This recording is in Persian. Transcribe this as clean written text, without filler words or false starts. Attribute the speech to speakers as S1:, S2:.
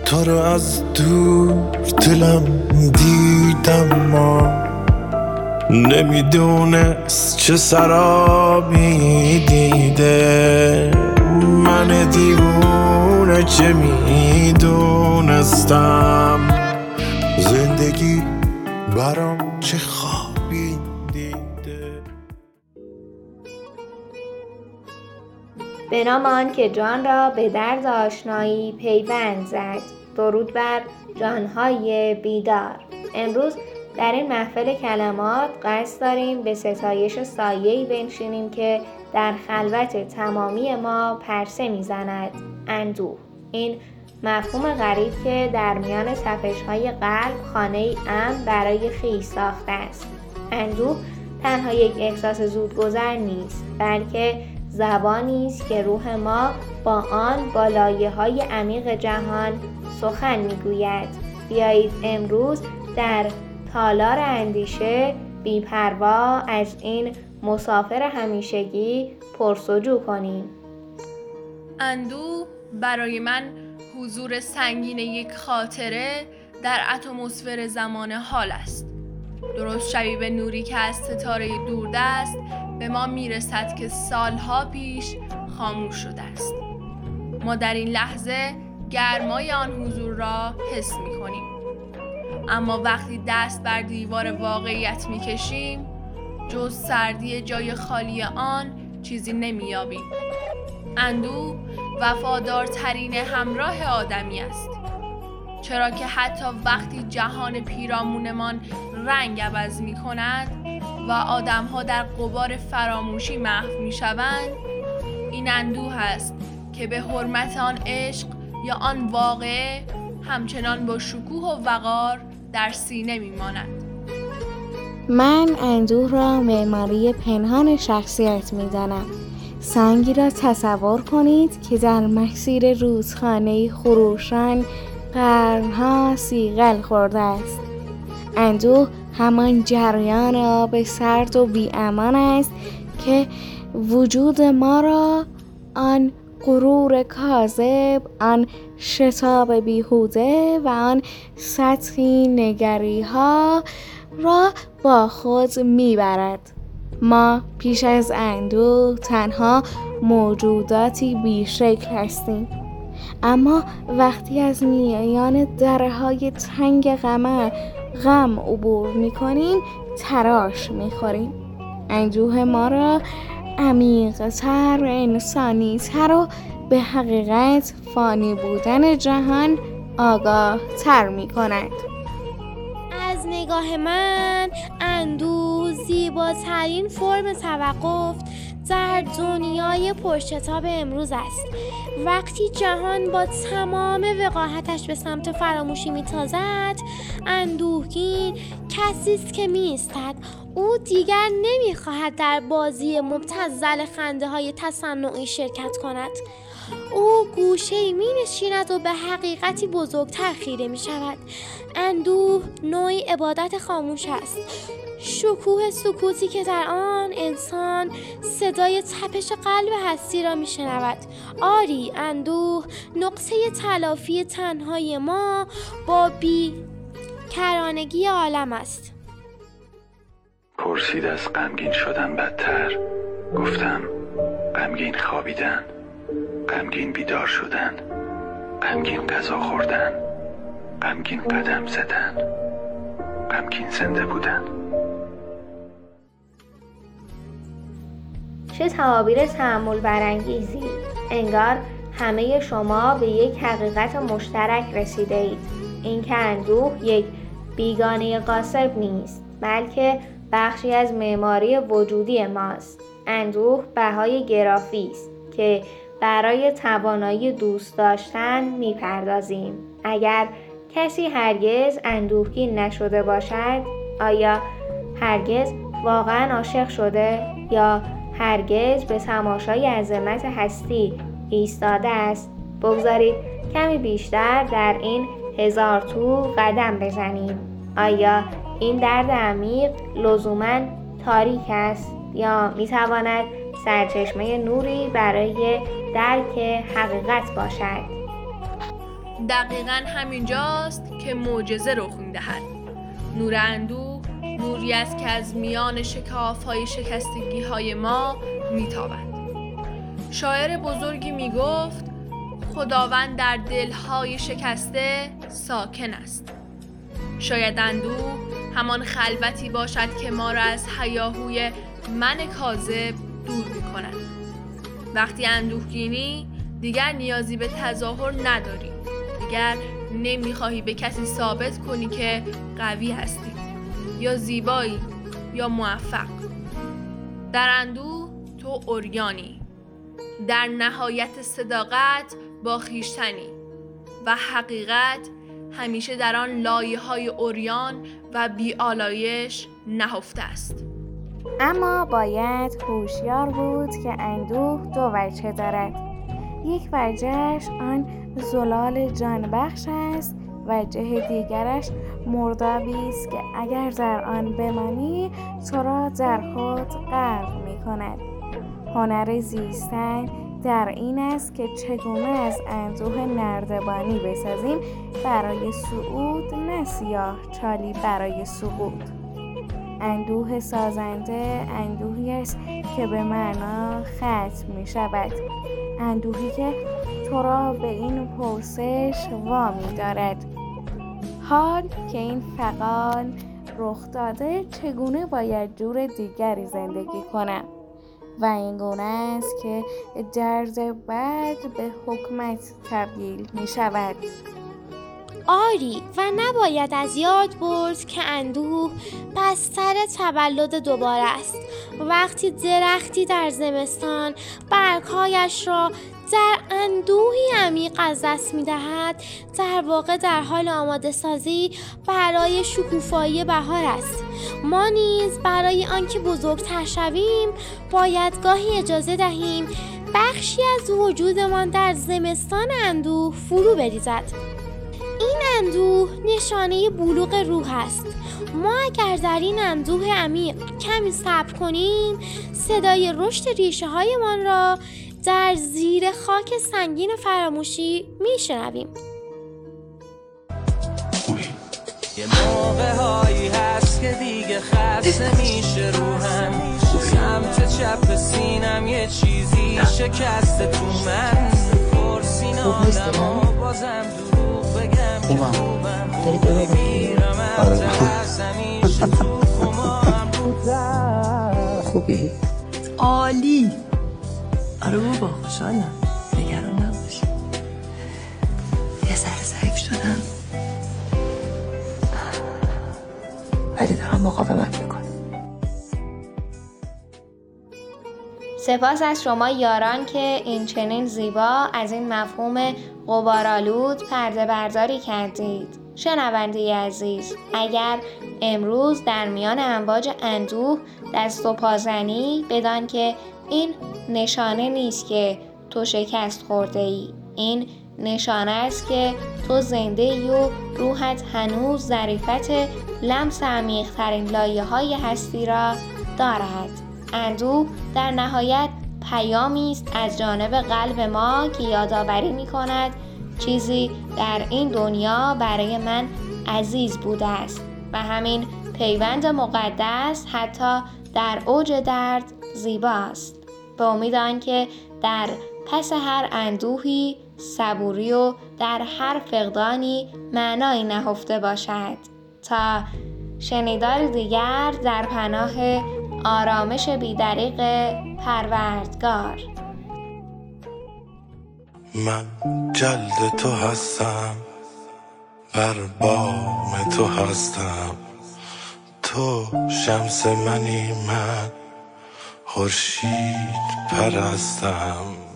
S1: تو رو از دور دلم دیدم، ما نمیدونست چه سرابی دیده. من دیوونه چه میدونستم زندگی برام چه خوابی دیده.
S2: به نام آن که جان را به درد آشنایی پیوند زد. درود بر جانهای بیدار. امروز در این محفل کلمات قصد داریم به ستایش سایه‌ای بنشینیم که در خلوت تمامی ما پرسه میزند: اندوه. این مفهوم غریب که در میان تپش‌های قلب خانه‌ای امن برای خویش ساخته است. اندوه تنها یک احساس زودگذر نیست، بلکه زبانی است که روح ما با آن با لایه‌های عمیق جهان سخن میگوید. بیایید امروز در تالار اندیشه بی‌پروا از این مسافر همیشگی پرسجو کنیم.
S3: اندوه برای من حضور سنگین یک خاطره در اتمسفر زمان حال است. درست شبیه به نوری که از ستاره دوردست به ما میرسد که سالها پیش خاموش شده است. ما در این لحظه گرمای آن حضور را حس می‌کنیم. اما وقتی دست بر دیوار واقعیت می‌کشیم، جز سردی جای خالی آن چیزی نمی‌یابیم. اندوه وفادارترین همراه آدمی است، چرا که حتی وقتی جهان پیرامونمان رنگ عوض می‌کند و آدم‌ها در غبار فراموشی محو می‌شوند، این اندوه است که به حرمت آن عشق یا آن واقعه همچنان با شکوه و وقار در سینه می‌ماند.
S4: من اندوه را معماری پنهان شخصیت می‌دانم. سنگی را تصور کنید که در مسیر رودخانه‌ای خروشان قرنها صیقل خورده است. اندوه همان جریان آب سرد و بی‌امان است که وجود ما را، آن غرور کاذب، آن شتاب بیهوده و آن سطحی نگری‌ها را با خود میبرد. ما پیش از اندوه تنها موجوداتی بیشکل هستیم، اما وقتی از میان درهای تنگ غم عبور میکنیم تراش میخوریم. اندوه ما را عمیق‌تر، انسانی‌تر و به حقیقت فانی بودن جهان آگاه تر میکند.
S5: از نگاه من اندوه زیباترین فرم توقف در دنیای پرشتاب امروز است. وقتی جهان با تمام وقاحتش به سمت فراموشی میتازد، اندوهگین کسی است که میایستد. او دیگر نمیخواهد در بازی مبتذل خنده های تصنعی شرکت کند. او گوشه‌ای می‌نشیند و به حقیقتی بزرگتر خیره می‌شود. اندوه نوعی عبادت خاموش است، شکوه سکوتی که در آن انسان صدای تپش قلب هستی را می‌شنود. آری، اندوه نقطه تلافی تنهای ما با بی‌کرانگی عالم است.
S6: پرسید از غمگین شدن بدتر، گفتم غمگین خوابیدن، غمگین بیدار شدن، غمگین غذا خوردن، غمگین قدم زدن، غمگین زنده بودن.
S2: چه تعابیر تأمل برانگیزی! انگار همه شما به یک حقیقت مشترک رسیده اید. این که اندوه یک بیگانه غاصب نیست، بلکه بخشی از معماری وجودی ماست. اندوه بهای گرافی است که برای توانایی دوست داشتن میپردازیم. اگر کسی هرگز اندوهگین نشده باشد، آیا هرگز واقعا عاشق شده یا هرگز به تماشای عظمت هستی ایستاده است؟ بگذارید کمی بیشتر در این هزار تو قدم بزنیم. آیا این درد عمیق لزوماً تاریک است یا میتواند سرچشمه نوری برای درک حقیقت باشد؟
S3: دقیقاً همینجاست که معجزه رخ می‌دهد. نور اندوه نوری است که از میان شکاف‌های شکستگی‌های ما می‌تابد. شاعر بزرگی می‌گفت خداوند در دل‌های شکسته ساکن است. شاید اندوه همان خلوتی باشد که ما را از هیاهوی من کاذب دور می‌کند. وقتی اندوهگینی دیگر نیازی به تظاهر نداری. دیگر نمیخواهی به کسی ثابت کنی که قوی هستی یا زیبایی یا موفق. در اندوه تو عریانی، در نهایت صداقت با خویشتنی و حقیقت همیشه در آن لایه‌های عریان و بی‌آلایش نهفته است.
S4: اما باید هوشیار بود که اندوه دو وجه دارد. یک وجهش آن زلال جانبخش است، وجه دیگرش مردابی است که اگر در آن بمانی تو را در خود غرق می کند. هنر زیستن در این است که چگونه از اندوه نردبانی بسازیم برای صعود، نه سیاه چالی برای سقوط. اندوه سازنده اندوهی است که به معنا ختم می شود، اندوهی که تو را به این پرسش وامی دارد: حال که این فغان رخ داده چگونه باید جور دیگری زندگی کنم؟ و این گونه است که درد بد به حکمت تبدیل می شود.
S5: آری، و نباید از یاد برد که اندوه بستر تولد دوباره است. وقتی درختی در زمستان برگهایش را در اندوهی عمیق از دست می دهد، در واقع در حال آماده سازی برای شکوفایی بهار است. ما نیز برای آنکه بزرگتر شویم باید گاهی اجازه دهیم بخشی از وجودمان در زمستان اندوه فرو بریزد. این اندوه نشانه بلوغ روح است. ما اگر در این اندوه عمیق کمی صبر کنیم، صدای رشد ریشه هایمان را در زیر خاک سنگین فراموشی میشنویم.
S7: یه موقع هایی هست که دیگه خسته میشه روحم، سمت چپ سینم یه چیزی شکسته تو من، پرسین آدم و بازم دروغ بگم که خوبم، میمیرم از ترس همیشه تو خمام بودم.
S8: خوبی؟ عالی. آره بابا خوشحالم، نگران نباش. یه ذره ضعیف شدم ولی دارم مقاومت میکنم.
S2: سپاس از شما یاران که این چنین زیبا از این مفهوم غبارآلود پرده برداری کردید. شنونده عزیز، اگر امروز در میان امواج اندوه دست و پازنی، بدان که این نشانه نیست که تو شکست خورده ای. این نشانه است که تو زنده ای و روحت هنوز ظریفت لمس عمیق‌ترین لایه‌های هستی را دارد. اندوه در نهایت پیامی است از جانب قلب ما که یادآوری می‌کند چیزی در این دنیا برای من عزیز بوده است و همین پیوند مقدس حتی در اوج درد زیباست. به امید آنکه در پس هر اندوهی صبوری و در هر فقدانی معنایی نهفته باشد. تا شنیدار دیگر در پناه آرامش بی‌دریغ پروردگار.
S1: من جلد تو هستم، بر بام تو هستم، تو شمس منی، من خورشید پرستم.